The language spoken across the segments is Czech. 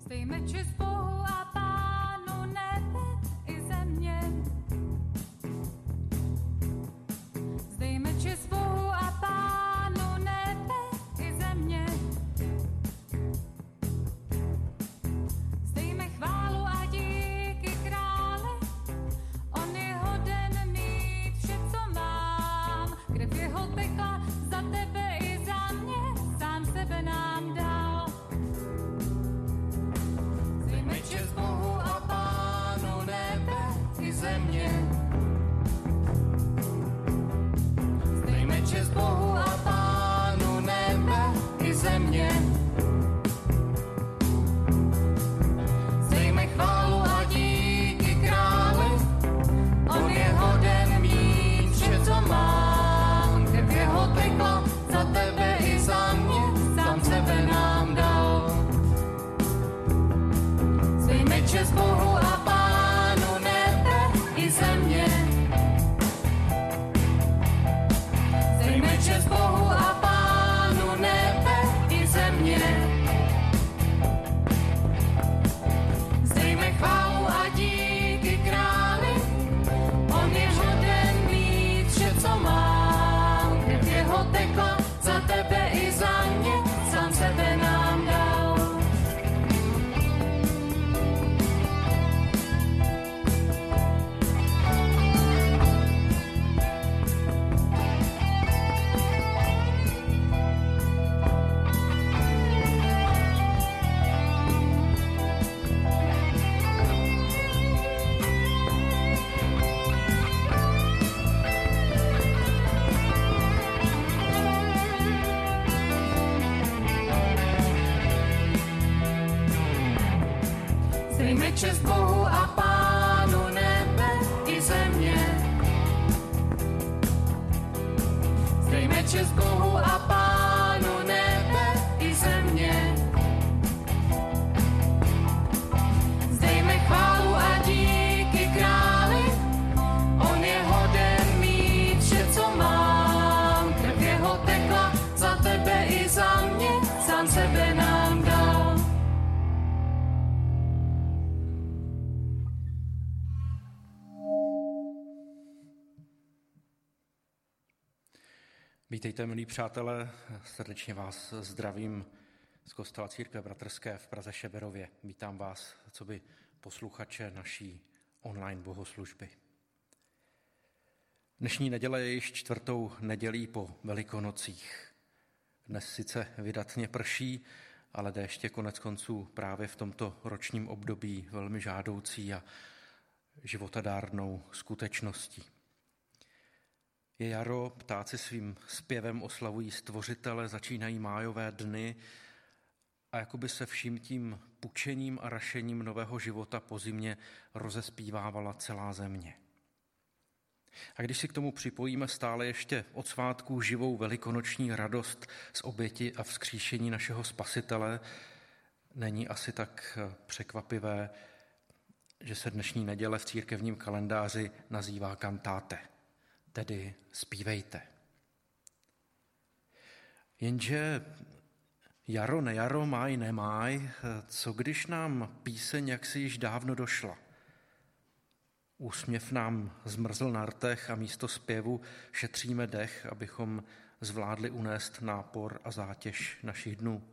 Zdejme čest Bohu a Pánu nebe i země. Zdejme čest Bohu a Pánu nebe i země. Zdejme chválu a díky králi, on je hoden mít vše, co mám. Krev jeho tekla za tebe i za mě, sám sebe nám dal. Zdejme čest Bohu a Pánu nebe i země. Zdejme čest Bohu a Pánu nebe i země. Zdejme chválu a díky králi, on je hoden mít vše, co mám. Krev jeho tekla za tebe i za mě, sám sebe nám dal. Zdejme čest Bohu a Pánu nebe i země. Zdejme čest Bohu a Pánu nebe i země. Zdejme chválu a díky králi, on je hoden mít vše, co mám. Krev jeho tekla za tebe i za mě, sám sebe nám dal. Zdejme čest Bohu a Pánu nebe i země. Zdejme čest Bohu a Pánu nebe i země. Zdejme chválu a díky králi, on je hoden mít vše, co mám. Krev jeho tekla za tebe i za mě, sám sebe nám dal. Vítejte, milí přátelé, srdečně vás zdravím z kostela Církve bratrské v Praze Šeberově. Vítám vás, coby posluchače naší online bohoslužby. Dnešní neděle je již 4. nedělí po Velikonocích. Dnes sice vydatně prší, ale déšť je konec konců právě v tomto ročním období velmi žádoucí a životadárnou skutečností. Je jaro, ptáci svým zpěvem oslavují Stvořitele, začínají májové dny a jakoby se vším tím pučením a rašením nového života po zimě rozespívávala celá země. A když si k tomu připojíme stále ještě od svátků živou velikonoční radost z oběti a vzkříšení našeho Spasitele, není asi tak překvapivé, že se dnešní neděle v církevním kalendáři nazývá cantate, tedy zpívejte. Jenže jaro, nejaro, máj, nemáj, co když nám píseň jaksi již dávno došla? Úsměv nám zmrzl na rtech a místo zpěvu šetříme dech, abychom zvládli unést nápor a zátěž našich dnů.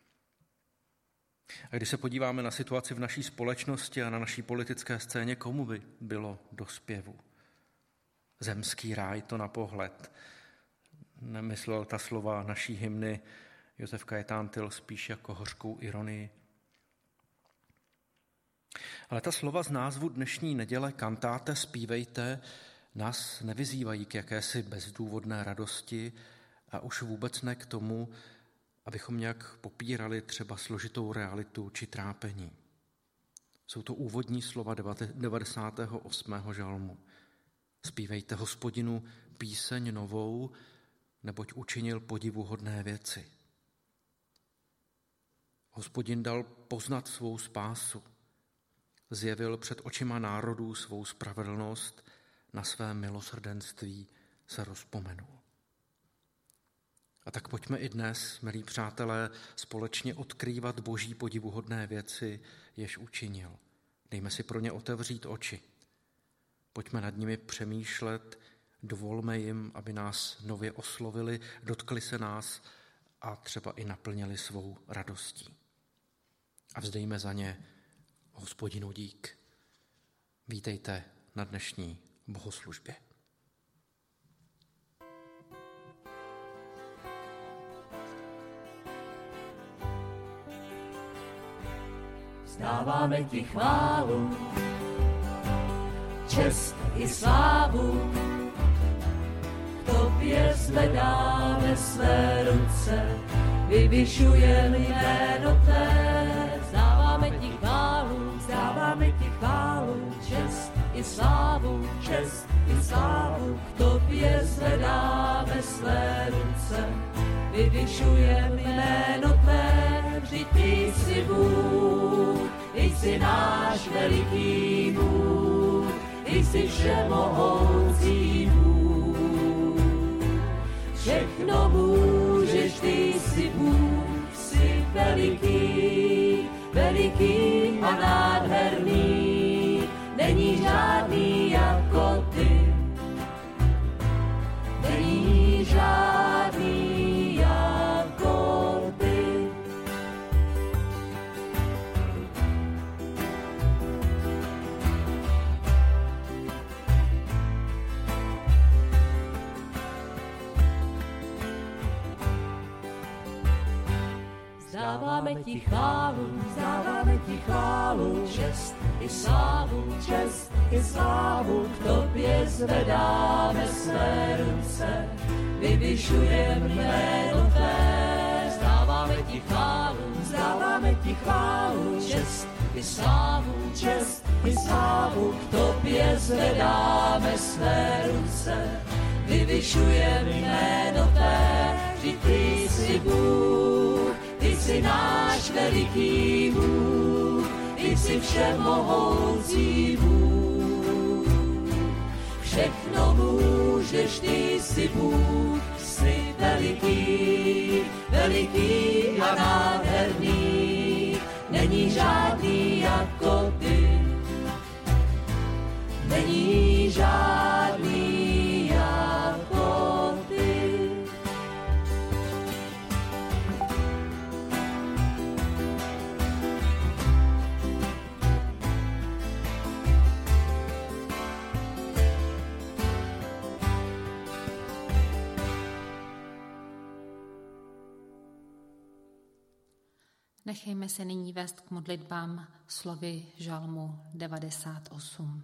A když se podíváme na situaci v naší společnosti a na naší politické scéně, komu by bylo do zpěvu? Zemský ráj to na pohled. Nemyslel ta slova naší hymny Josef Kajetán Tyl spíš jako hořkou ironii. Ale ta slova z názvu dnešní neděle cantate, zpívejte, nás nevyzývají k jakési bezdůvodné radosti a už vůbec ne k tomu, abychom nějak popírali třeba složitou realitu či trápení. Jsou to úvodní slova 98. žalmu. Zpívejte Hospodinu píseň novou, neboť učinil podivuhodné věci. Hospodin dal poznat svou spásu, zjevil před očima národů svou spravedlnost, na své milosrdenství se rozpomenul. A tak pojďme i dnes, milí přátelé, společně odkrývat Boží podivuhodné věci, jež učinil. Dejme si pro ně otevřít oči. Pojďme nad nimi přemýšlet, dovolme jim, aby nás nově oslovili, dotkli se nás a třeba i naplnili svou radostí. A vzdejme za ně Hospodinu dík. Vítejte na dnešní bohoslužbě. Vzdáváme ti chválu, čest i slávu, k tobě zvedáme své ruce, vyvyšujeme jméno tvé. Vzdáváme ti chválu, čest i slávu, k tobě zvedáme své ruce, vyvyšujeme jméno tvé. Vždyť ty jsi Bůh, ty jsi náš veliký Bůh, ty jsi všemohoucí Bůh. Všechno můžeš, ty jsi Bůh, jsi veliký, veliký a nádherný, není žádný jako ty, není žádný jako ty. Vzdáváme ti chválu, čest i slávu, k tobě zvedáme své ruce, vyvyšujeme jméno tvé. Vzdáváme ti chválu, čest i slávu, k tobě zvedáme své ruce, vyvyšujeme jméno tvé. Vždyť ty jsi Bůh, ty jsi náš veliký Bůh, ty jsi všemohoucí Bůh. Všechno můžeš, ty jsi Bůh, jsi veliký, veliký a nádherný, není žádný jako ty, není žádný jako ty. Nechejme se nyní vést k modlitbám slovy žalmu 98.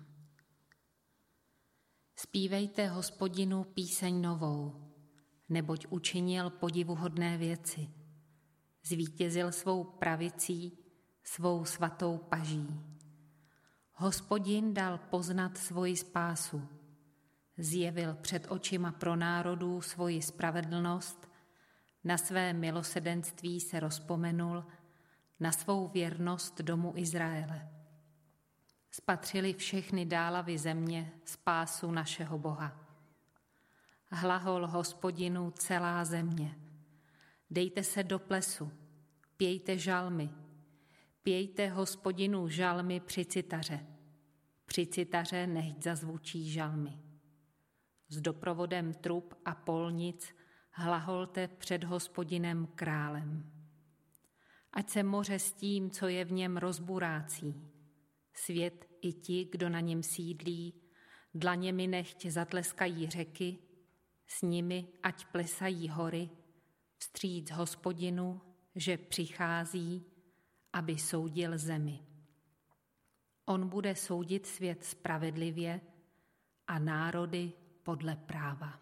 Zpívejte Hospodinu píseň novou, neboť učinil podivuhodné věci. Zvítězil svou pravicí, svou svatou paží. Hospodin dal poznat svoji spásu. Zjevil před očima pro národů svoji spravedlnost, na své milosrdenství se rozpomenul, na svou věrnost domu Izraele. Spatřili všechny dálavy země spásu našeho Boha. Hlahol Hospodinu celá země. Dejte se do plesu, pějte žalmy, pějte Hospodinu žalmy při citaře. Při citaře nechť zazvučí žalmy. S doprovodem trub a polnic hlaholte před Hospodinem králem. Ať se moře s tím, co je v něm, rozburácí. Svět i ti, kdo na něm sídlí, dlaněmi nechť zatleskají řeky, s nimi ať plesají hory, vstříc Hospodinu, že přichází, aby soudil zemi. On bude soudit svět spravedlivě a národy podle práva.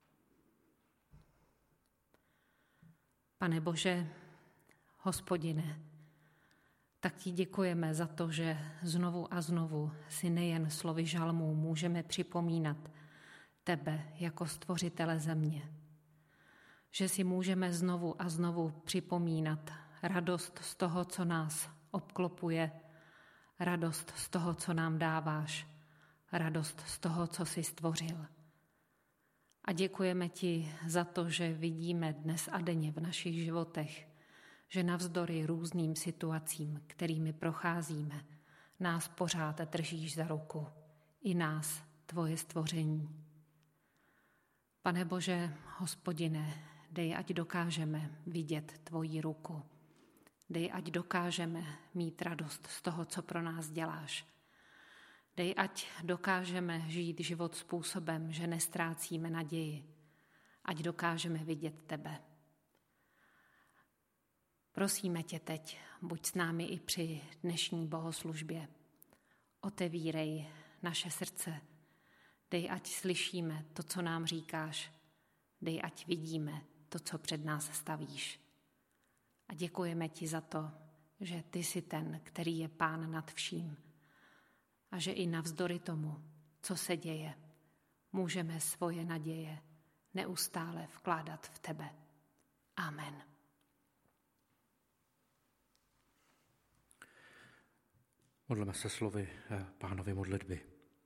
Pane Bože, Hospodine, tak ti děkujeme za to, že znovu a znovu si nejen slovy žalmů můžeme připomínat tebe jako stvořitele země. Že si můžeme znovu a znovu připomínat radost z toho, co nás obklopuje, radost z toho, co nám dáváš, radost z toho, co jsi stvořil. A děkujeme ti za to, že vidíme dnes a denně v našich životech, že navzdory různým situacím, kterými procházíme, nás pořád držíš za ruku. I nás, tvoje stvoření. Pane Bože, Hospodine, dej, ať dokážeme vidět tvoji ruku. Dej, ať dokážeme mít radost z toho, co pro nás děláš. Dej, ať dokážeme žít život způsobem, že nestrácíme naději. Ať dokážeme vidět tebe. Prosíme tě teď, buď s námi i při dnešní bohoslužbě. Otevírej naše srdce. Dej, ať slyšíme to, co nám říkáš. Dej, ať vidíme to, co před nás stavíš. A děkujeme ti za to, že ty jsi ten, který je Pán nad vším. A že i navzdory tomu, co se děje, můžeme svoje naděje neustále vkládat v tebe. Amen. Modleme se slovy Pánovy modlitby.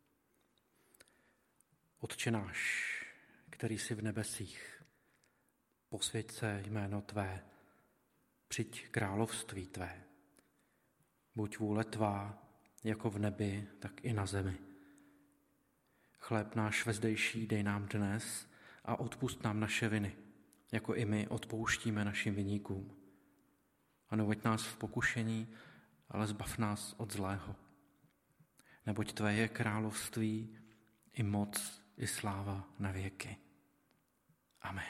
Otče náš, který jsi v nebesích, posvěť se jméno tvé, přijď království tvé. Buď vůle tvá, jako v nebi, tak i na zemi. Chléb náš vezdejší dej nám dnes a odpusť nám naše viny, jako i my odpouštíme našim viníkům. A neuveď nás v pokušení, ale zbav nás od zlého. Neboť tvé je království, i moc, i sláva na věky. Amen.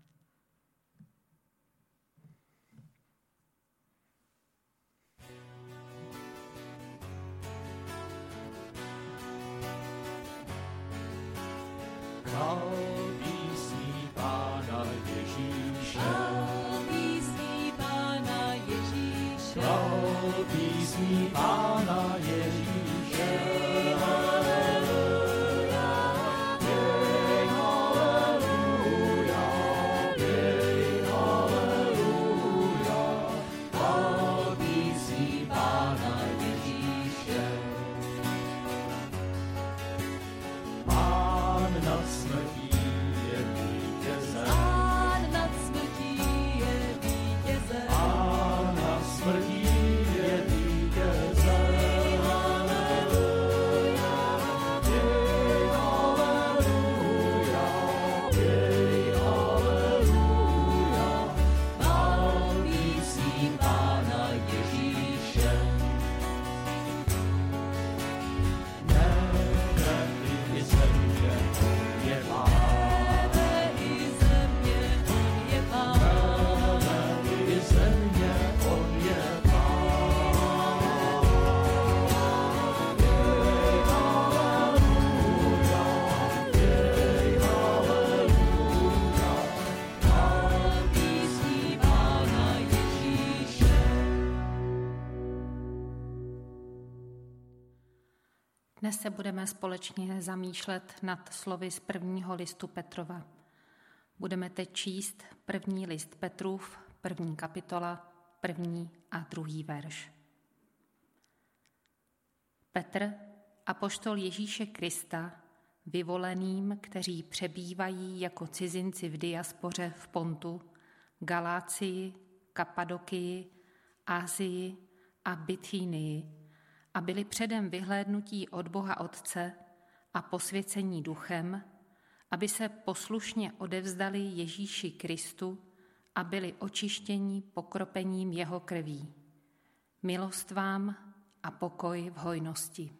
Chvál písní Pána Ježíše. Chvál písní Pána Ježíše. Chvál písní Pána Ježíše. Dnes se budeme společně zamýšlet nad slovy z prvního listu Petrova. Budeme teď číst první list Petrův, 1. kapitola, 1. a 2. verš. Petr, apoštol Ježíše Krista, vyvoleným, kteří přebývají jako cizinci v diaspoře v Pontu, Galácii, Kapadokii, Asii a Bithynii, a byli předem vyhlédnutí od Boha Otce a posvěcení duchem, aby se poslušně odevzdali Ježíši Kristu a byli očištěni pokropením jeho krví. Milost vám a pokoj v hojnosti.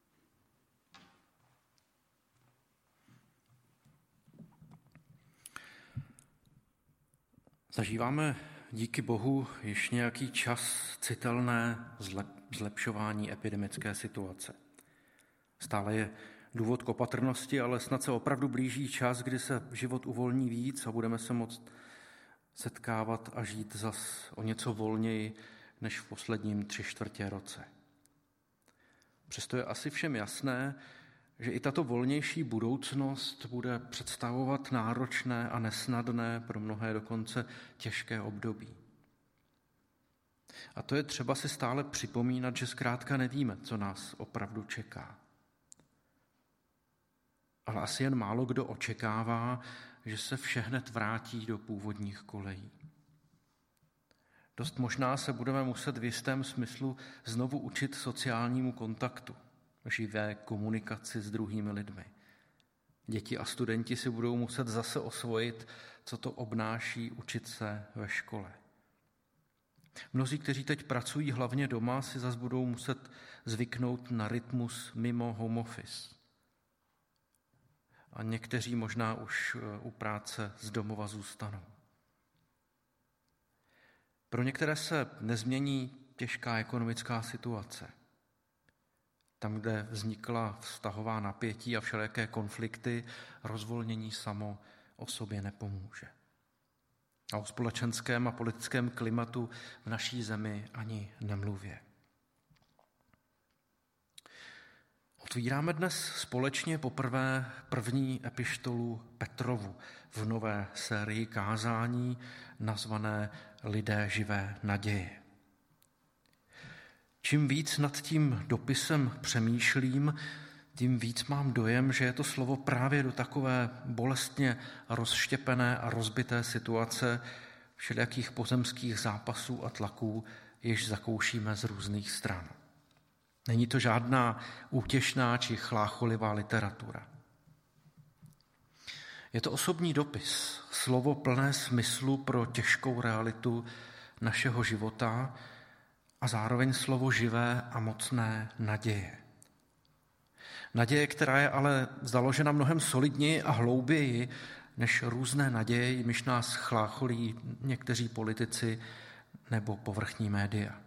Zažíváme díky Bohu již nějaký čas citelné zlepšování epidemické situace. Stále je důvod k opatrnosti, ale snad se opravdu blíží čas, kdy se život uvolní víc a budeme se moct setkávat a žít zas o něco volněji než v posledním 3/4 roce. Přesto je asi všem jasné, že i tato volnější budoucnost bude představovat náročné a nesnadné, pro mnohé dokonce těžké období. A to je třeba si stále připomínat, že zkrátka nevíme, co nás opravdu čeká. ale asi jen málo kdo očekává, že se vše hned vrátí do původních kolejí. Dost možná se budeme muset v jistém smyslu znovu učit sociálnímu kontaktu, živé komunikaci s druhými lidmi. Děti a studenti si budou muset zase osvojit, co to obnáší učit se ve škole. Mnozí, kteří teď pracují hlavně doma, si zase budou muset zvyknout na rytmus mimo home office. A někteří možná už u práce z domova zůstanou. Pro některé se nezmění těžká ekonomická situace. Tam, kde vznikla vztahová napětí a všelijaké konflikty, rozvolnění samo o sobě nepomůže. A o společenském a politickém klimatu v naší zemi ani nemluvě. Otvíráme dnes společně poprvé první epištolu Petrovu v nové sérii kázání nazvané Lidé živé naděje. Čím víc nad tím dopisem přemýšlím, tím víc mám dojem, že je to slovo právě do takové bolestně rozštěpené a rozbité situace všelijakých pozemských zápasů a tlaků, jež zakoušíme z různých stran. Není to žádná útěšná či chlácholivá literatura. Je to osobní dopis, slovo plné smyslu pro těžkou realitu našeho života a zároveň slovo živé a mocné naděje. Naděje, která je ale založena mnohem solidněji a hlouběji než různé naděje, jimiž nás chlácholí někteří politici nebo povrchní média.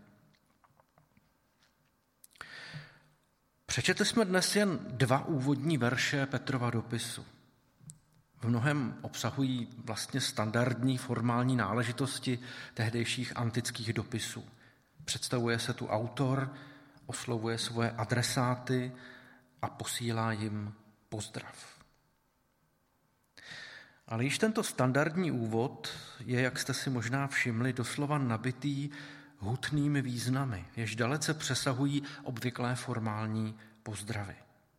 Přečetli jsme dnes jen 2 úvodní verše Petrova dopisu. V mnohem obsahují vlastně standardní formální náležitosti tehdejších antických dopisů. Představuje se tu autor, oslovuje svoje adresáty a posílá jim pozdrav. Ale již tento standardní úvod je, jak jste si možná všimli, doslova nabitý hutnými významy, jež dalece přesahují obvyklé formální pozdravy.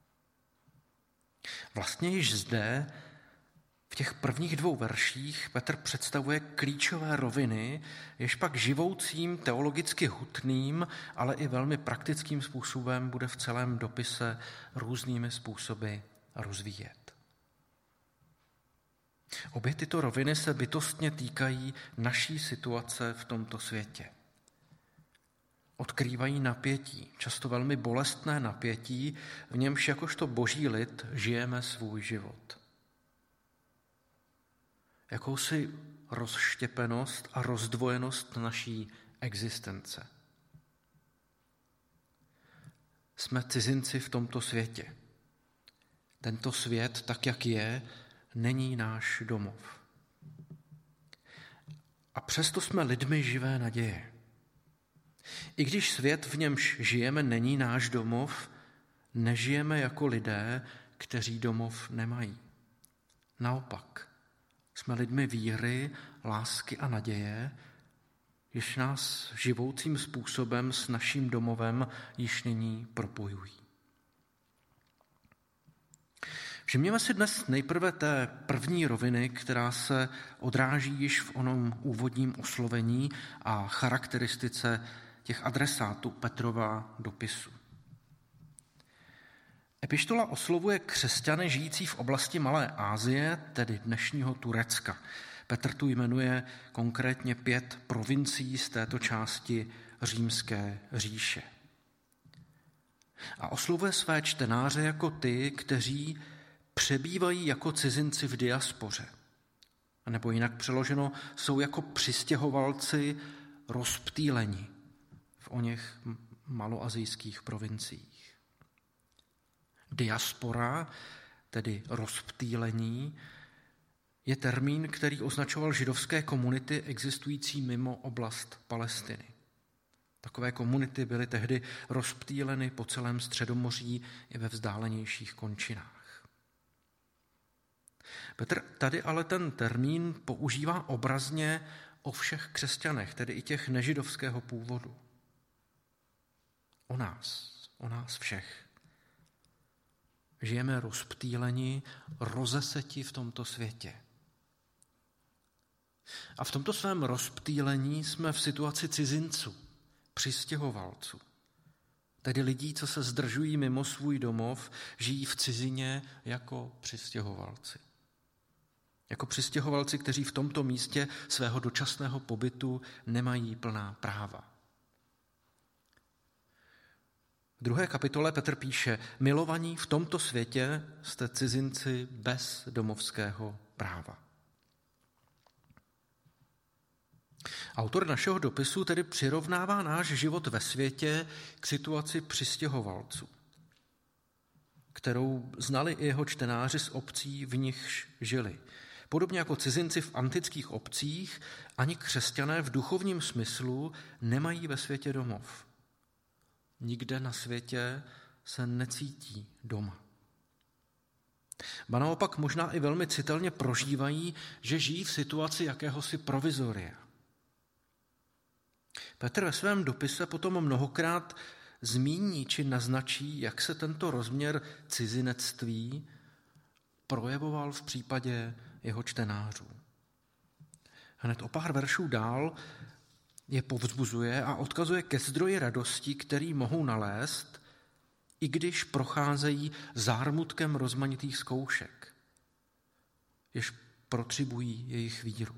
Vlastně již zde, v těch prvních 2 verších, Petr představuje klíčové roviny, jež pak živoucím, teologicky hutným, ale i velmi praktickým způsobem bude v celém dopise různými způsoby rozvíjet. Obě tyto roviny se bytostně týkají naší situace v tomto světě. Odkrývají napětí, často velmi bolestné napětí, v němž jakožto boží lid žijeme svůj život. Jakousi rozštěpenost a rozdvojenost naší existence. Jsme cizinci v tomto světě. Tento svět, tak jak je, není náš domov. A přesto jsme lidmi živé naděje. I když svět, v němž žijeme, není náš domov, nežijeme jako lidé, kteří domov nemají. Naopak, jsme lidmi víry, lásky a naděje, jež nás živoucím způsobem s naším domovem již nyní propojují. Všimněme si dnes nejprve té první roviny, která se odráží již v onom úvodním oslovení a charakteristice těch adresátů Petrova dopisu. Epištola oslovuje křesťany žijící v oblasti Malé Asie, tedy dnešního Turecka. Petr tu jmenuje konkrétně 5 provincií z této části Římské říše. A oslovuje své čtenáře jako ty, kteří přebývají jako cizinci v diaspoře. Nebo jinak přeloženo, jsou jako přistěhovalci rozptýleni v oněch maloazijských provinciích. Diaspora, tedy rozptýlení, je termín, který označoval židovské komunity existující mimo oblast Palestiny. Takové komunity byly tehdy rozptýleny po celém Středomoří i ve vzdálenějších končinách. Petr tady ale ten termín používá obrazně o všech křesťanech, tedy i těch nežidovského původu. O nás všech. Žijeme rozptýleni, rozeseti v tomto světě. A v tomto svém rozptýlení jsme v situaci cizinců, přistěhovalců. Tedy lidí, co se zdržují mimo svůj domov, žijí v cizině jako přistěhovalci. Jako přistěhovalci, kteří v tomto místě svého dočasného pobytu nemají plná práva. V 2. kapitole Petr píše: milovaní, v tomto světě jste cizinci bez domovského práva. Autor našeho dopisu tedy přirovnává náš život ve světě k situaci přistěhovalců, kterou znali i jeho čtenáři z obcí, v nichž žili. Podobně jako cizinci v antických obcích, ani křesťané v duchovním smyslu nemají ve světě domov. Nikde na světě se necítí doma. Ba naopak možná i velmi citelně prožívají, že žijí v situaci jakéhosi provizoria. Petr ve svém dopise potom mnohokrát zmíní či naznačí, jak se tento rozměr cizinectví projevoval v případě jeho čtenářů. Hned o pár veršů dál je povzbuzuje a odkazuje ke zdroji radosti, který mohou nalézt, i když procházejí zármutkem rozmanitých zkoušek, jež protřibují jejich víru.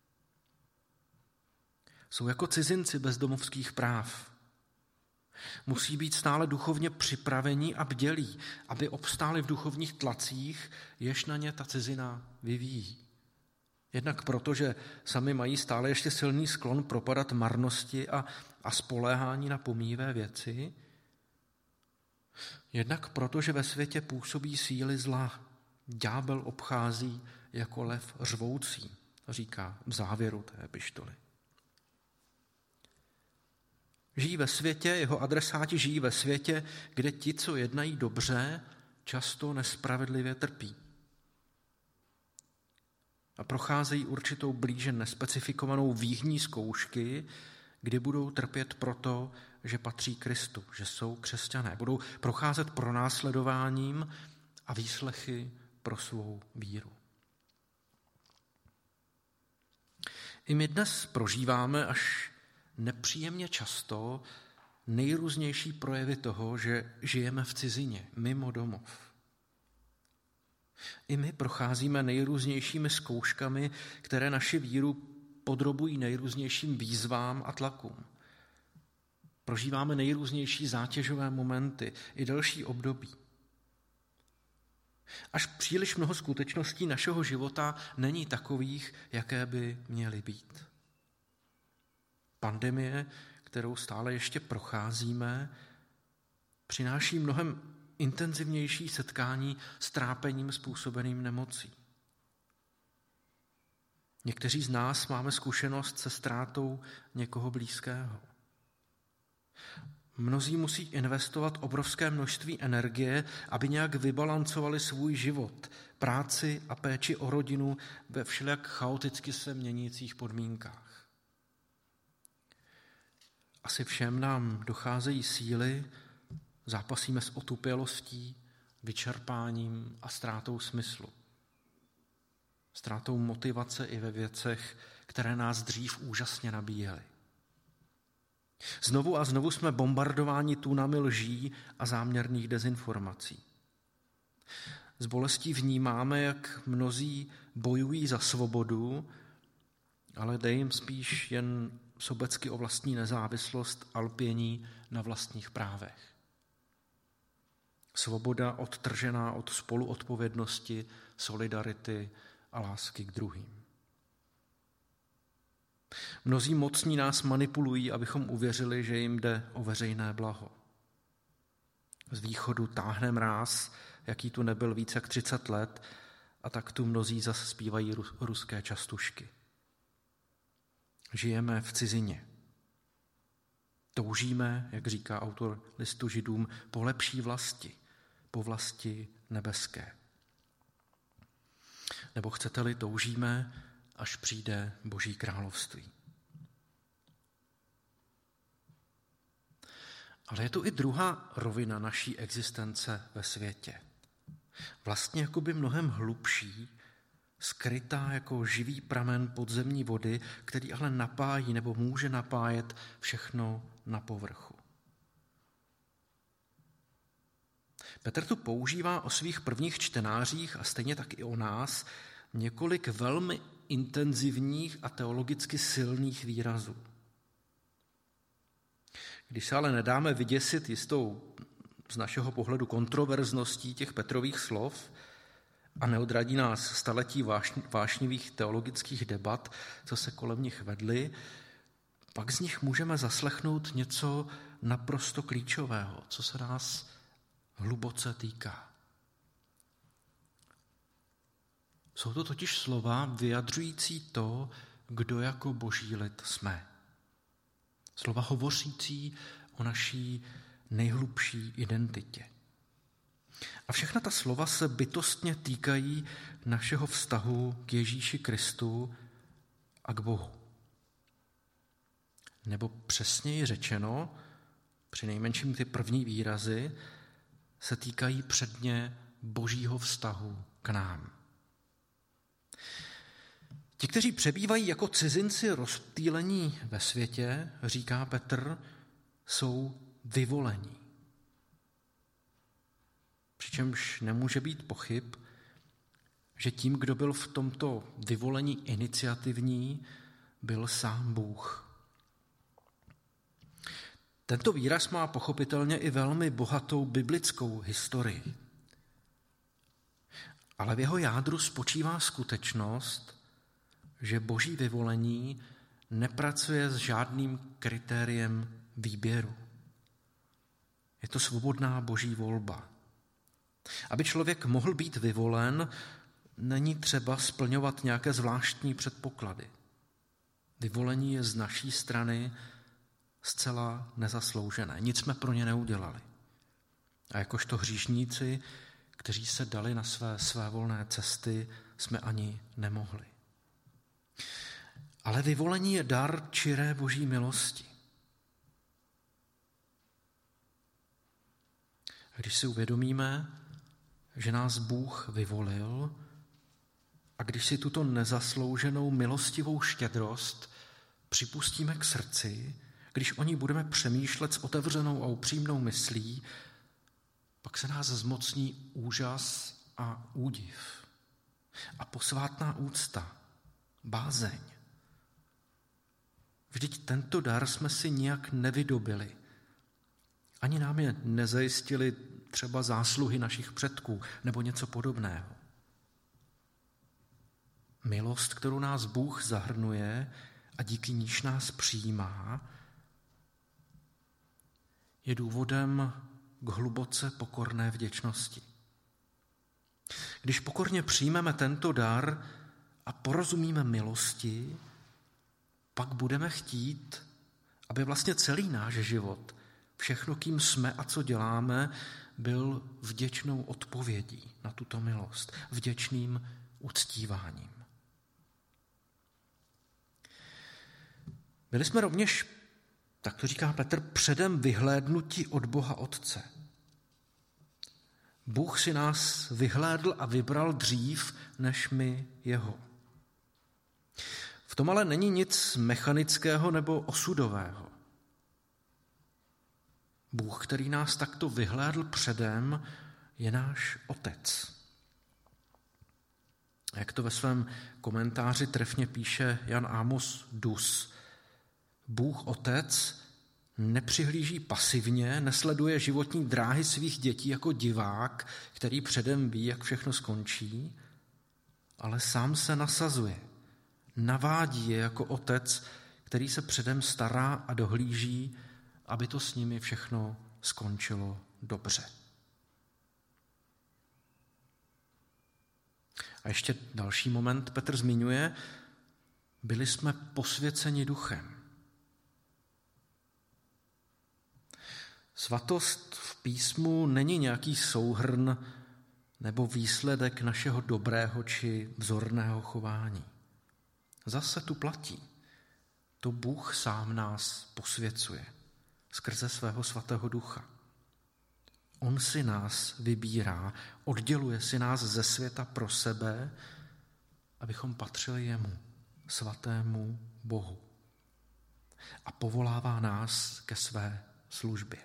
Jsou jako cizinci bez domovských práv. Musí být stále duchovně připraveni a bdělí, aby obstáli v duchovních tlacích, jež na ně ta cizina vyvíjí. Jednak proto, že sami mají stále ještě silný sklon propadat marnosti a spoléhání na pomíjivé věci. Jednak proto, že ve světě působí síly zla. Ďábel obchází jako lev řvoucí, říká v závěru té epištoly. Žijí ve světě, jeho adresáti žijí ve světě, kde ti, co jednají dobře, často nespravedlivě trpí. A procházejí určitou blíže nespecifikovanou výhní zkoušky, kdy budou trpět proto, že patří Kristu, že jsou křesťané. Budou procházet pronásledováním a výslechy pro svou víru. I my dnes prožíváme až nepříjemně často nejrůznější projevy toho, že žijeme v cizině, mimo domov. I my procházíme nejrůznějšími zkouškami, které naši víru podrobují nejrůznějším výzvám a tlakům. Prožíváme nejrůznější zátěžové momenty i delší období. Až příliš mnoho skutečností našeho života není takových, jaké by měly být. Pandemie, kterou stále ještě procházíme, přináší mnohem intenzivnější setkání s trápením způsobeným nemocí. Někteří z nás máme zkušenost se ztrátou někoho blízkého. Mnozí musí investovat obrovské množství energie, aby nějak vybalancovali svůj život, práci a péči o rodinu ve všelijak chaoticky se měnících podmínkách. Asi všem nám docházejí síly, zápasíme s otupělostí, vyčerpáním a ztrátou smyslu. Ztrátou motivace i ve věcech, které nás dřív úžasně nabíjely. Znovu a znovu jsme bombardováni tunami lží a záměrných dezinformací. S bolestí vnímáme, jak mnozí bojují za svobodu, ale jde jim spíš jen sobecky o vlastní nezávislost a lpění na vlastních právech. Svoboda odtržená od spoluodpovědnosti, solidarity a lásky k druhým. Mnozí mocní nás manipulují, abychom uvěřili, že jim jde o veřejné blaho. Z východu táhne mráz, jaký tu nebyl více jak 30 let, a tak tu mnozí zase zpívají ruské častušky. Žijeme v cizině. Toužíme, jak říká autor listu Židům, po lepší vlasti, po vlasti nebeské. Nebo chcete-li, toužíme, až přijde Boží království. Ale je tu i druhá rovina naší existence ve světě. Vlastně jakoby mnohem hlubší, skrytá jako živý pramen podzemní vody, který ale napájí nebo může napájet všechno na povrchu. Petr tu používá o svých prvních čtenářích a stejně tak i o nás několik velmi intenzivních a teologicky silných výrazů. Když se ale nedáme vyděsit jistou z našeho pohledu kontroverzností těch Petrových slov a neodradí nás staletí vášnivých teologických debat, co se kolem nich vedly, pak z nich můžeme zaslechnout něco naprosto klíčového, co se nás hluboce týká. Jsou to totiž slova vyjadřující to, kdo jako boží lid jsme. Slova hovořící o naší nejhlubší identitě. A všechna ta slova se bytostně týkají našeho vztahu k Ježíši Kristu a k Bohu. Nebo přesněji řečeno, přinejmenším ty první výrazy, se týkají předně božího vztahu k nám. Ti, kteří přebývají jako cizinci rozptýlení ve světě, říká Petr, jsou vyvolení. Přičemž nemůže být pochyb, že tím, kdo byl v tomto vyvolení iniciativní, byl sám Bůh. Tento výraz má pochopitelně i velmi bohatou biblickou historii. Ale v jeho jádru spočívá skutečnost, že boží vyvolení nepracuje s žádným kritériem výběru. Je to svobodná boží volba. Aby člověk mohl být vyvolen, není třeba splňovat nějaké zvláštní předpoklady. Vyvolení je z naší strany zcela nezasloužené. Nic jsme pro ně neudělali. A jakožto hříšníci, kteří se dali na své volné cesty, jsme ani nemohli. Ale vyvolení je dar čiré boží milosti. A když si uvědomíme, že nás Bůh vyvolil a když si tuto nezaslouženou milostivou štědrost připustíme k srdci, když o ní budeme přemýšlet s otevřenou a upřímnou myslí, pak se nás zmocní úžas a údiv a posvátná úcta, bázeň. Vždyť tento dar jsme si nijak nevydobili. Ani nám je nezajistili třeba zásluhy našich předků nebo něco podobného. Milost, kterou nás Bůh zahrnuje a díky níž nás přijímá, je důvodem k hluboce pokorné vděčnosti. Když pokorně přijmeme tento dar a porozumíme milosti, pak budeme chtít, aby vlastně celý náš život, všechno, kým jsme a co děláme, byl vděčnou odpovědí na tuto milost, vděčným uctíváním. Byli jsme rovněž, tak to říká Petr, předem vyhlédnuti od Boha Otce. Bůh si nás vyhlédl a vybral dřív, než my jeho. V tom ale není nic mechanického nebo osudového. Bůh, který nás takto vyhlédl předem, je náš Otec. Jak to ve svém komentáři trefně píše Jan Amos Dus. Bůh Otec nepřihlíží pasivně, nesleduje životní dráhy svých dětí jako divák, který předem ví, jak všechno skončí, ale sám se nasazuje, navádí je jako otec, který se předem stará a dohlíží, aby to s nimi všechno skončilo dobře. A ještě další moment Petr zmiňuje, byli jsme posvěceni duchem. Svatost v písmu není nějaký souhrn nebo výsledek našeho dobrého či vzorného chování. Zase tu platí. To Bůh sám nás posvěcuje skrze svého svatého ducha. On si nás vybírá, odděluje si nás ze světa pro sebe, abychom patřili jemu, svatému Bohu. A povolává nás ke své službě.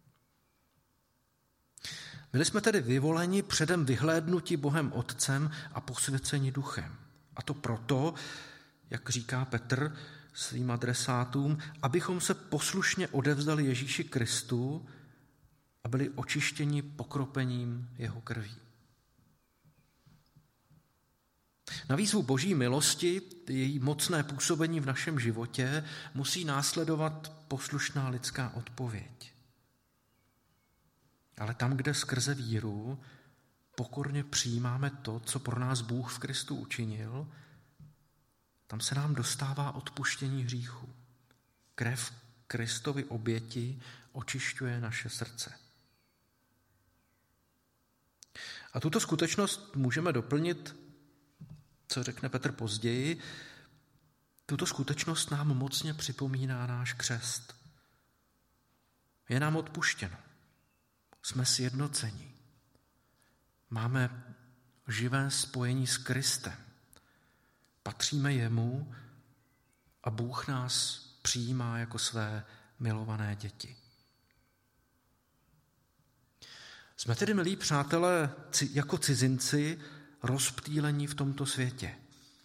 Byli jsme tedy vyvoleni, předem vyhlédnuti Bohem Otcem a posvěceni Duchem. A to proto, jak říká Petr svým adresátům, abychom se poslušně odevzdali Ježíši Kristu a byli očištěni pokropením jeho krví. Na výzvu Boží milosti, její mocné působení v našem životě, musí následovat poslušná lidská odpověď. Ale tam, kde skrze víru pokorně přijímáme to, co pro nás Bůh v Kristu učinil, tam se nám dostává odpuštění hříchu. Krev Kristovy oběti očišťuje naše srdce. A tuto skutečnost můžeme doplnit, co řekne Petr později. Tuto skutečnost nám mocně připomíná náš křest. Je nám odpuštěno. Jsme sjednoceni. Máme živé spojení s Kristem. Patříme jemu a Bůh nás přijímá jako své milované děti. Jsme tedy, milí přátelé, jako cizinci rozptýlení v tomto světě.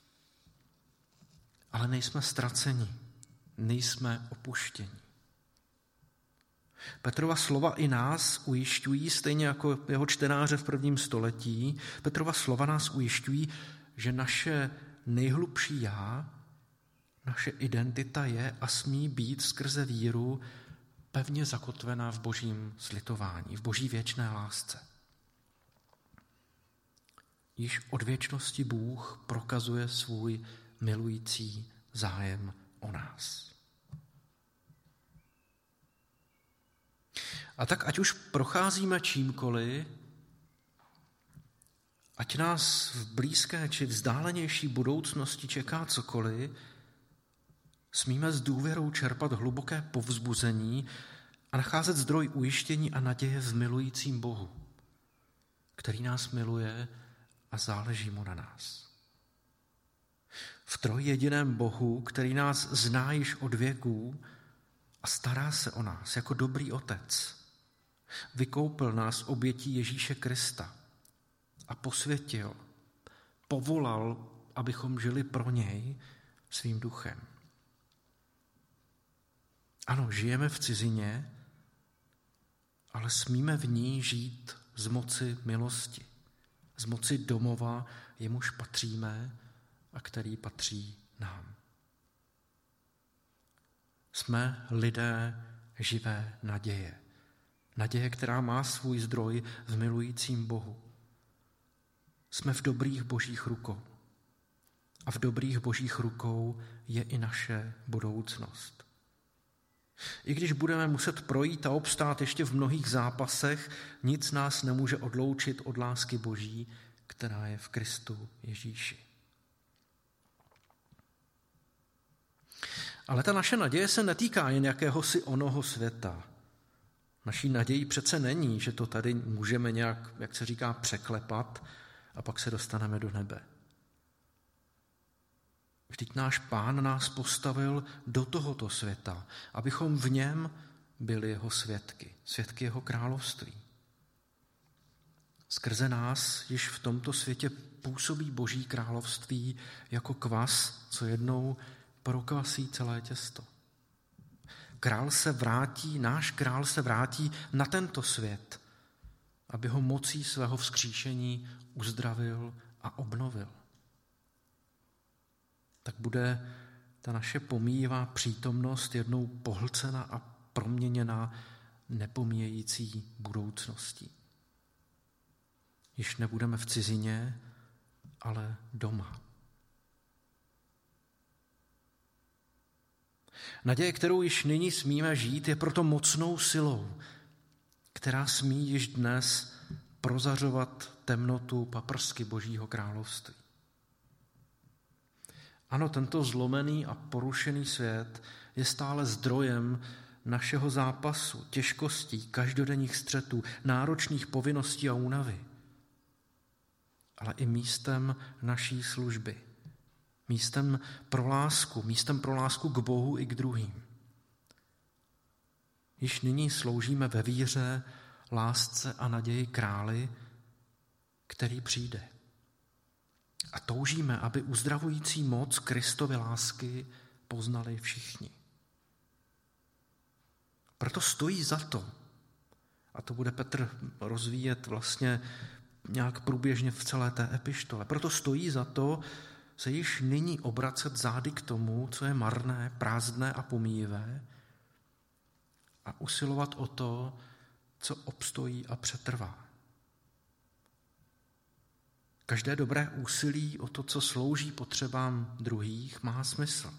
Ale nejsme ztraceni, nejsme opuštěni. Petrova slova i nás ujišťují, stejně jako jeho čtenáře v prvním století, Petrova slova nás ujišťují, že naše nejhlubší já, naše identita je a smí být skrze víru pevně zakotvená v Božím slitování, v Boží věčné lásce. Již od věčnosti Bůh prokazuje svůj milující zájem o nás. A tak ať už procházíme čímkoliv, ať nás v blízké či vzdálenější budoucnosti čeká cokoliv, smíme s důvěrou čerpat hluboké povzbuzení a nacházet zdroj ujištění a naděje v milujícím Bohu, který nás miluje a záleží mu na nás. V trojjediném Bohu, který nás zná již od věků a stará se o nás jako dobrý otec, vykoupil nás obětí Ježíše Krista a posvětil, povolal, abychom žili pro něj svým duchem. Ano, žijeme v cizině, ale smíme v ní žít z moci milosti, z moci domova, jemuž patříme a který patří nám. Jsme lidé živé naděje. Naděje, která má svůj zdroj v milujícím Bohu. Jsme v dobrých Božích rukou. A v dobrých Božích rukou je i naše budoucnost. I když budeme muset projít a obstát ještě v mnohých zápasech, nic nás nemůže odloučit od lásky Boží, která je v Kristu Ježíši. Ale ta naše naděje se netýká jen jakéhosi onoho světa. Naší nadějí přece není, že to tady můžeme nějak, jak se říká, překlepat a pak se dostaneme do nebe. Vždyť náš Pán nás postavil do tohoto světa, abychom v něm byli jeho svědky jeho království. Skrze nás již v tomto světě působí Boží království jako kvas, co jednou prokvasí celé těsto. Náš král se vrátí na tento svět, aby ho mocí svého vzkříšení uzdravil a obnovil. Tak bude ta naše pomíjivá přítomnost jednou pohlcena a proměněna nepomíjející budoucností. Již nebudeme v cizině, ale doma. Naděje, kterou již nyní smíme žít, je proto mocnou silou, která smí již dnes prozařovat temnotu paprsky Božího království. Ano, tento zlomený a porušený svět je stále zdrojem našeho zápasu, těžkostí, každodenních střetů, náročných povinností a únavy, ale i místem naší služby. Místem pro lásku k Bohu i k druhým. Již nyní sloužíme ve víře, lásce a naději králi, který přijde. A toužíme, aby uzdravující moc Kristovy lásky poznali všichni. Proto stojí za to, a to bude Petr rozvíjet vlastně nějak průběžně v celé té epištole, proto stojí za to se již nyní obracet zády k tomu, co je marné, prázdné a pomíjivé, a usilovat o to, co obstojí a přetrvá. Každé dobré úsilí o to, co slouží potřebám druhých, má smysl.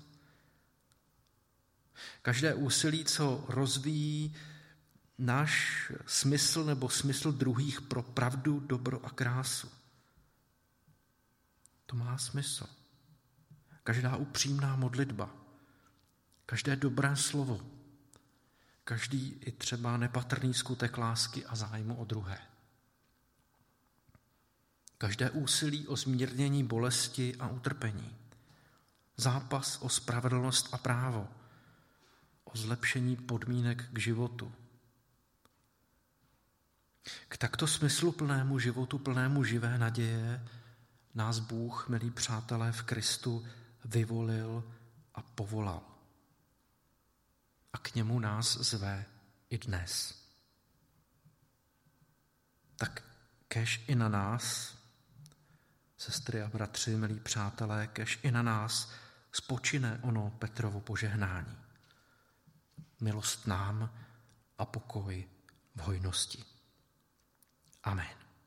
Každé úsilí, co rozvíjí náš smysl nebo smysl druhých pro pravdu, dobro a krásu, to má smysl. Každá upřímná modlitba, každé dobré slovo, každý i třeba nepatrný skutek lásky a zájmu o druhé. Každé úsilí o zmírnění bolesti a utrpení, zápas o spravedlnost a právo, o zlepšení podmínek k životu. K takto smysluplnému životu, plnému živé naděje, nás Bůh, milí přátelé, v Kristu vyvolil a povolal. A k němu nás zve i dnes. Tak kéž i na nás, sestry a bratři, milí přátelé, kéž i na nás spočine ono Petrovo požehnání. Milost nám a pokoj v hojnosti. Amen.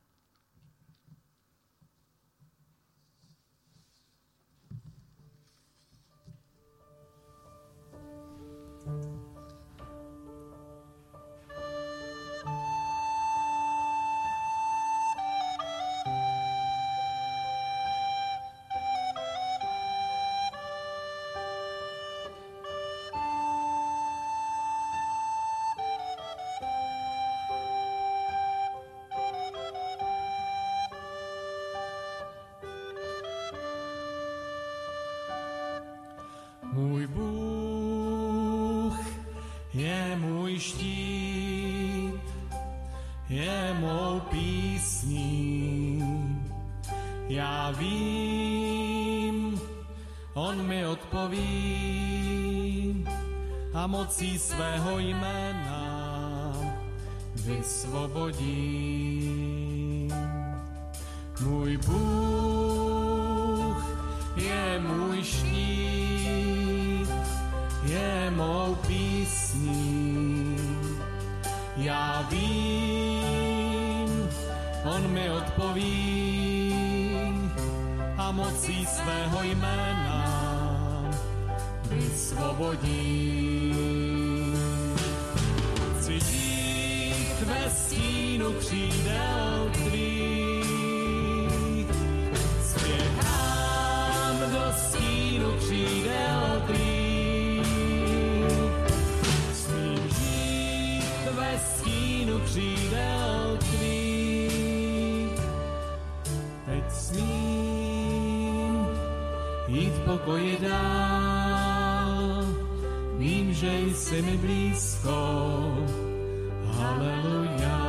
Můj Bůh je můj štít, je mou písní. Já vím, on mi odpoví a mocí svého jména vysvobodí. Můj Bůh je můj štít, je mou písní. Já vím, on mi odpoví a mocí svého jména vysvobodí. Chci žít ve stínu křídel tvých, spěchám do stínu křídel tvých. Smím žít ve stínu křídel tvých, teď smím jít v pokoji dál, vím, že jsi mi blízko. Haleluja.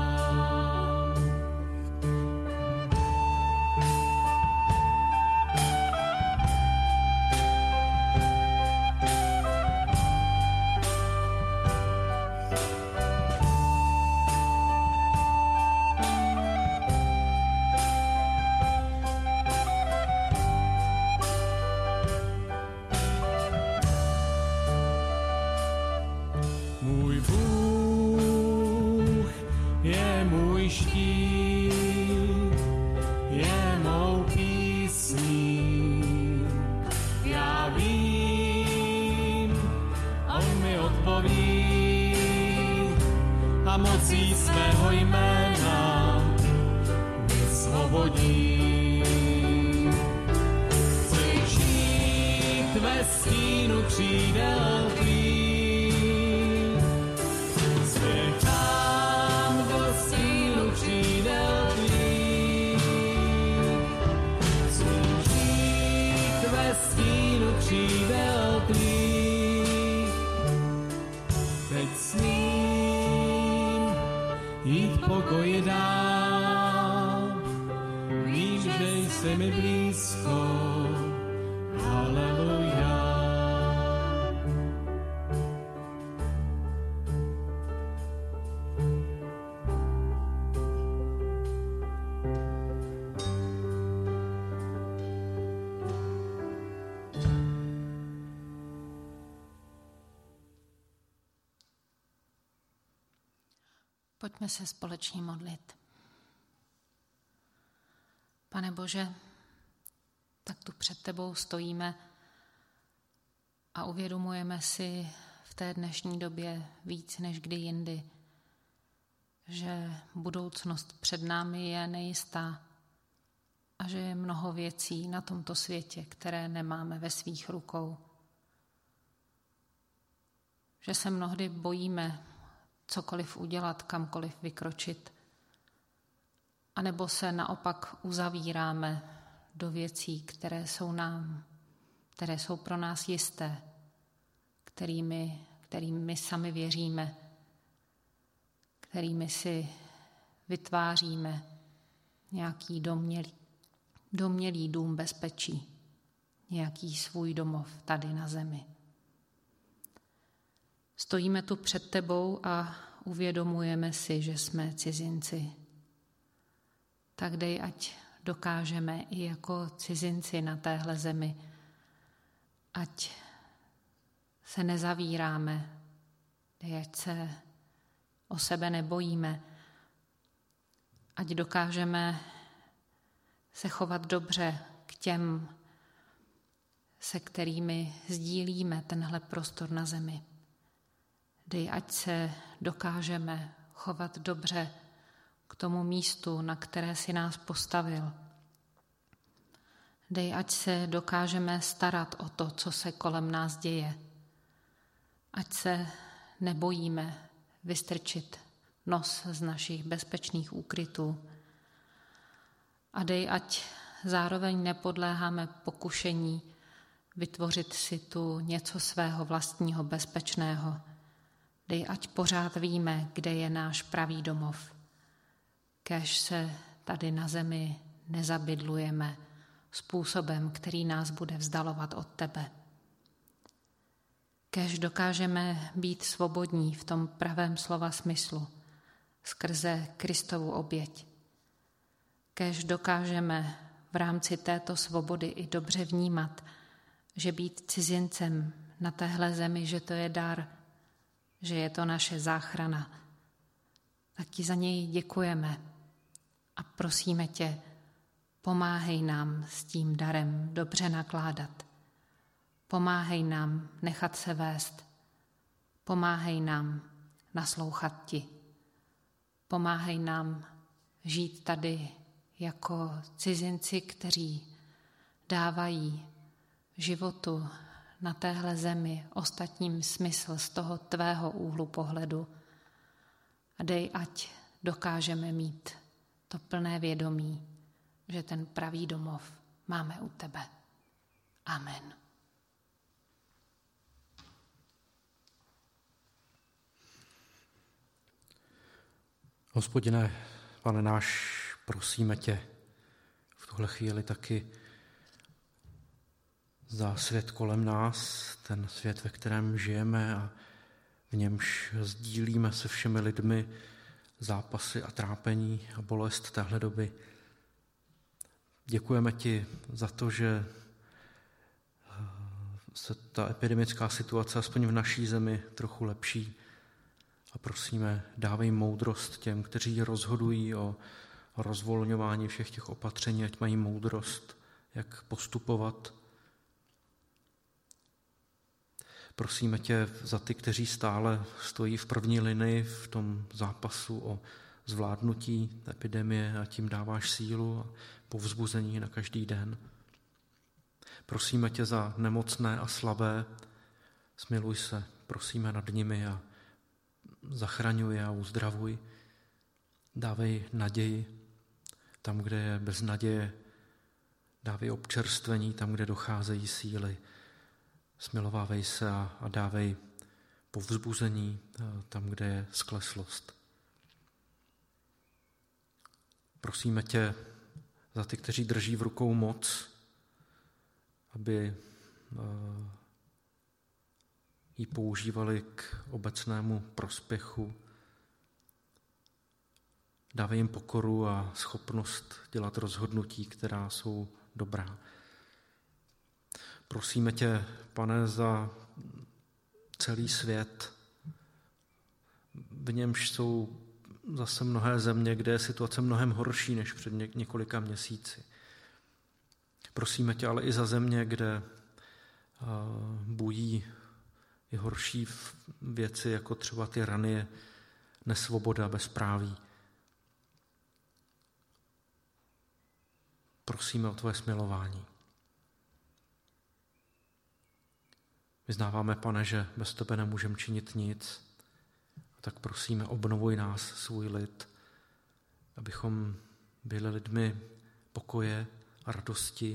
Můj Bůh je můj štít, je mou písní. Já vím, on mi odpoví a mocí svého jména vysvobodí. Chci žít ve stínu křídel tvých, Pojďme se společně modlit. Pane Bože, tak tu před tebou stojíme a uvědomujeme si v té dnešní době víc než kdy jindy, že budoucnost před námi je nejistá a že je mnoho věcí na tomto světě, které nemáme ve svých rukou. Že se mnohdy bojíme cokoliv udělat, kamkoliv vykročit, anebo se naopak uzavíráme do věcí, které jsou pro nás jisté, kterými sami věříme, kterými si vytváříme nějaký domnělý dům bezpečí, nějaký svůj domov tady na zemi. Stojíme tu před tebou a uvědomujeme si, že jsme cizinci. Tak dej, ať dokážeme i jako cizinci na téhle zemi, ať se nezavíráme, dej, ať se o sebe nebojíme, ať dokážeme se chovat dobře k těm, se kterými sdílíme tenhle prostor na zemi. Dej, ať se dokážeme chovat dobře k tomu místu, na které si nás postavil. Dej, ať se dokážeme starat o to, co se kolem nás děje. Ať se nebojíme vystrčit nos z našich bezpečných úkrytů. A dej, ať zároveň nepodléháme pokušení vytvořit si tu něco svého vlastního bezpečného. Dej, ať pořád víme, kde je náš pravý domov. Kéž se tady na zemi nezabydlujeme způsobem, který nás bude vzdalovat od tebe. Kéž dokážeme být svobodní v tom pravém slova smyslu, skrze Kristovu oběť. Kéž dokážeme v rámci této svobody i dobře vnímat, že být cizincem na téhle zemi, že to je dar, že je to naše záchrana. Tak ti za něj děkujeme a prosíme tě, pomáhej nám s tím darem dobře nakládat. Pomáhej nám nechat se vést. Pomáhej nám naslouchat ti. Pomáhej nám žít tady jako cizinci, kteří dávají životu na téhle zemi ostatním smysl z toho tvého úhlu pohledu. A dej, ať dokážeme mít to plné vědomí, že ten pravý domov máme u tebe. Amen. Hospodine, Pane náš, prosíme tě v tuhle chvíli taky za svět kolem nás, ten svět, ve kterém žijeme a v němž sdílíme se všemi lidmi zápasy a trápení a bolest téhle doby. Děkujeme ti za to, že se ta epidemická situace aspoň v naší zemi trochu lepší. A prosíme, dávej moudrost těm, kteří rozhodují o rozvolňování všech těch opatření, ať mají moudrost, jak postupovat. Prosíme tě za ty, kteří stále stojí v první linii v tom zápasu o zvládnutí epidemie a tím dáváš sílu a povzbuzení na každý den. Prosíme tě za nemocné a slabé, smiluj se, prosíme nad nimi a zachraňuj a uzdravuj. Dávej naději tam, kde je beznaděje. Dávej občerstvení tam, kde docházejí síly. Smilovávej se a dávej povzbuzení tam, kde je skleslost. Prosíme tě za ty, kteří drží v rukou moc, aby ji používali k obecnému prospěchu. Dávej jim pokoru a schopnost dělat rozhodnutí, která jsou dobrá. Prosíme tě, Pane, za celý svět, v němž jsou zase mnohé země, kde je situace mnohem horší než před několika měsíci. Prosíme tě ale i za země, kde bují i horší věci, jako třeba tyranie, nesvoboda, bezpráví. Prosíme o tvoje smilování. Vyznáváme, Pane, že bez tebe nemůžeme činit nic, a tak prosíme, obnovuj nás, svůj lid, abychom byli lidmi pokoje a radosti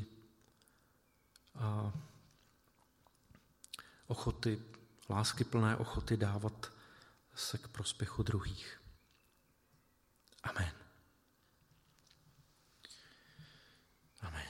a ochoty, láskyplné ochoty dávat se k prospěchu druhých. Amen. Amen.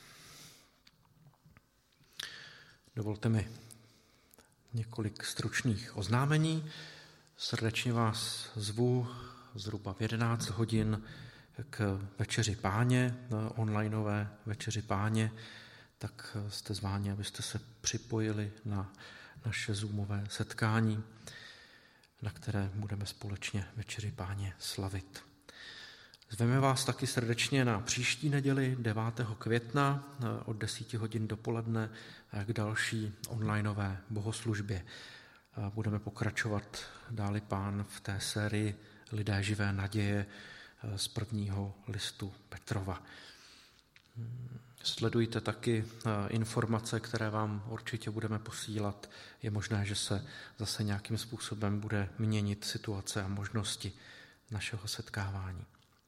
Dovolte mi několik stručných oznámení. Srdečně vás zvu zhruba v 11 hodin k večeři Páně, onlineové večeři Páně, tak jste zváni, abyste se připojili na naše zoomové setkání, na které budeme společně večeři Páně slavit. Zveme vás taky srdečně na příští neděli 9. května od 10 hodin dopoledne k další onlineové bohoslužbě. Budeme pokračovat dále Pán v té sérii Lidé živé naděje z prvního listu Petrova. Sledujte taky informace, které vám určitě budeme posílat. Je možné, že se zase nějakým způsobem bude měnit situace a možnosti našeho setkávání.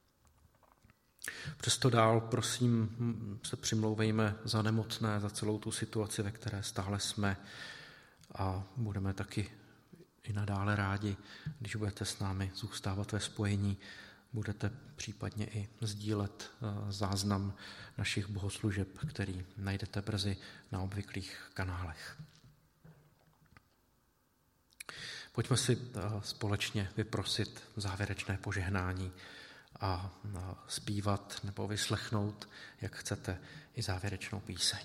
Přesto dál, prosím, se přimlouvejme za nemocné, za celou tu situaci, ve které stále jsme, a budeme taky i nadále rádi, když budete s námi zůstávat ve spojení, budete případně i sdílet záznam našich bohoslužeb, který najdete brzy na obvyklých kanálech. Pojďme si společně vyprosit závěrečné požehnání a zpívat nebo vyslechnout, jak chcete, i závěrečnou píseň.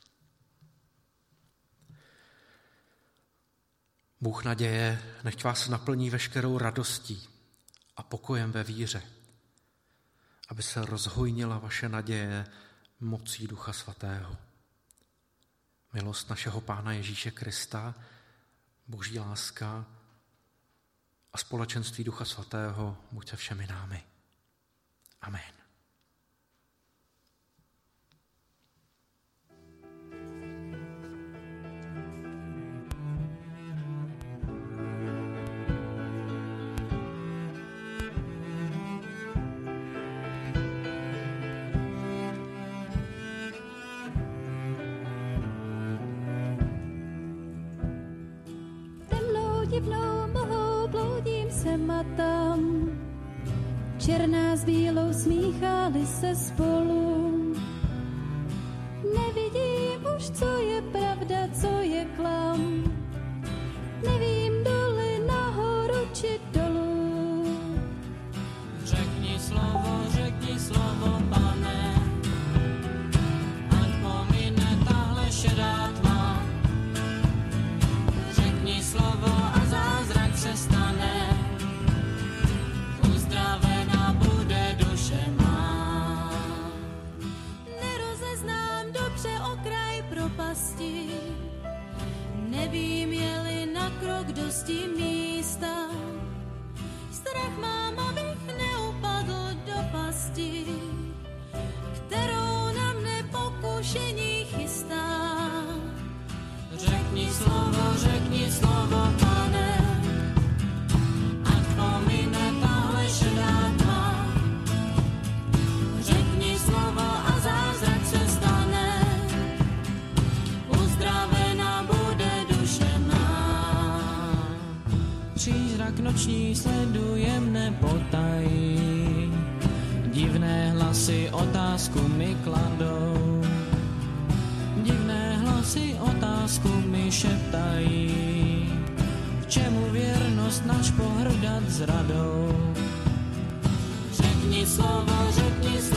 Bůh naděje, nechť vás naplní veškerou radostí a pokojem ve víře, aby se rozhojnila vaše naděje mocí Ducha Svatého. Milost našeho Pána Ježíše Krista, Boží láska a společenství Ducha Svatého buď se všemi námi. Amen. Divnou mohou bloudím sem a tam, černá s bílou smíchali se spolu. Nevidím už, co je pravda, co je klam. Nevím dole nahoru či dolů. Řekni slovo, Pane, ať pomine tahle šedá tma. Řekni slovo a zázrak se stane. Uzdravená bude duše má. Nerozeznám dobře okraj propasti. Nevím, je-li na krok dosti místa. Strach mám, abych neupadl do pasti, kterou na mne pokušení chystá. Řekni slovo, Pane, ať pomine tahle šedá tma. Řekni slovo a zázrak se stane. Uzdravená bude duše má. Přízrak noční sleduje mne potají. Divné hlasy otázku mi kladou. Divné hlasy otázku mi šeptají, v čemu věrnost náš pohrdat zradou. Řekni slovo,